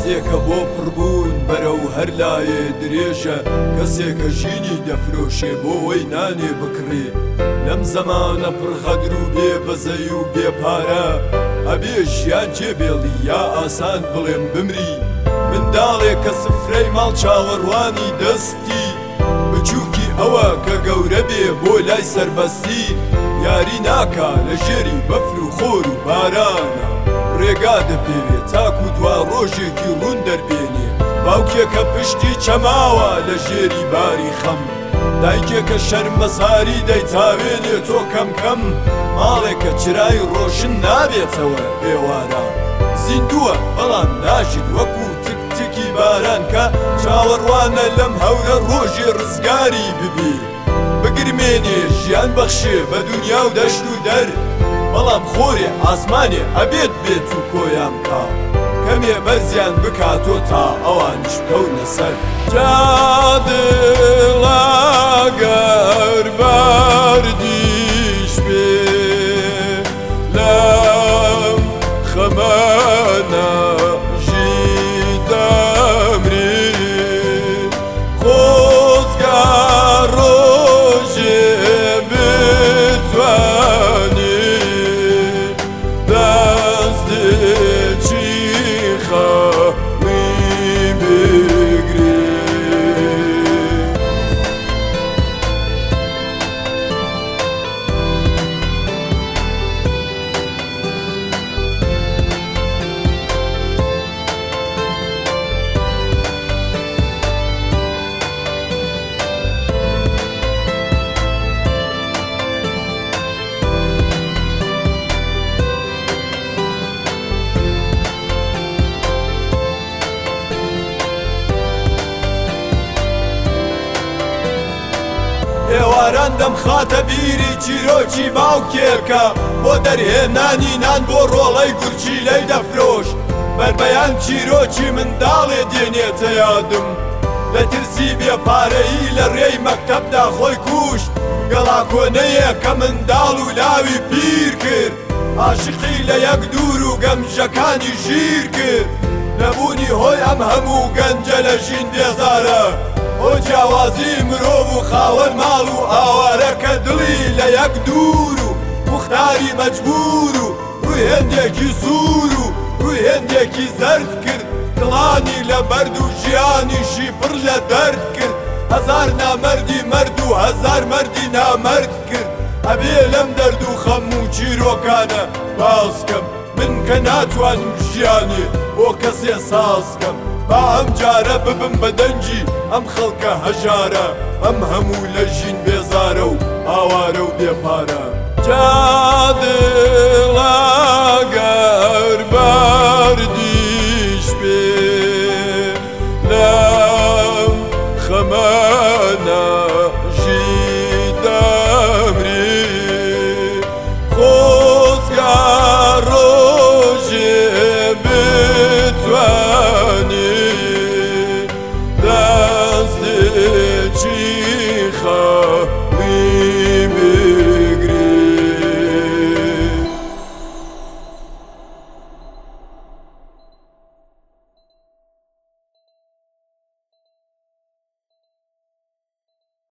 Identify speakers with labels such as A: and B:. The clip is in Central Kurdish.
A: ڕاستێکە بۆ پڕبوون بەرەو هەر لایێ درێژە کەسێکە ژینی دەفرۆشێ بۆ وەی نانێ بکڕێ لەم زەمانە پڕخەدر و بێ بەزەی و بێپارە ئەبێ ژیان جێبێڵی یا ئاسان بڵێم بمری منداڵێک کە سفرەی ماڵ چاوەڕوانی دەستی بچووکی ئەوە کە گەورە بێ بۆ لای سەربەستی یاری ناکا لە ژێری بەفر و خۆر و بارانە ڕێگا دەپێوێت تاکو دوا ڕۆژێکی ڕوون دەربێنێ باوکێکە پشتی چەماوە لە ژێری باری خەم دایکێکە شەرمەساری دەیتاوێنێ تۆ کەم کەم ماڵێکە چرای ڕۆشن نابێتەوە ئێوارە زیندووە بەڵام ناژید وەکو تکتکی باران کە چاوەڕوانە لەم هەورە ڕۆژێ ڕزگاری ببێ بگرمێنێ ژیان بەخشێ بە دونیا و دەشت و دەر بەڵام خۆرێ ئاسمانێ ئەبێت بێت و کۆیان کا کەمێ بەرزیان بکاتۆ تا ئەوانش بکەونە سەر جادڵاگەر بەردیش بێ لەم خەمانە ئێواران دەم خاتە بیری چیرۆکی باوکێکە بۆ دەرهێنانی نان بۆ ڕۆڵەی گورچی لەی دەفرۆش بەربەیان چیرۆکی منداڵێ دێنێتە یادم لە ترسی بێپارەیی لە ڕێی مەکتەبدا خۆی کوشت گەڵا کۆنەیە کە منداڵ و لاوی پیر کرد عاشقی لە یەک دوور و گەمژەکانی ژیر کرد نەبوونی هۆی ئەم هەموو گەنجە لە ژین بێزارە ئۆ جیاوازی مرۆڤ و خاوەن ماڵ و ئاوارە کە دڵی لە یەک دوور و موختاری مەجبور و ڕووی هێندێکی سوور و ڕووی هێندێکی زەرد کرد دڵانی لە بەرد و ژیانیشی پڕ لە دەرد کرد هەزار نامەردی مەرد و هەزار مەردی نامەرد کرد ئەبێ لەم دەرد و خەم و چیرۆکانە باسکەم من کە ناتوانم ژیانێ بۆ کەسێ سازکەم با ئەم جارە ببم بە دەنجی ئەم خەڵکە هەژارە ئەم هەموو لە ژین بێزارە و ئاوارە و بێپارە جادڵاگەر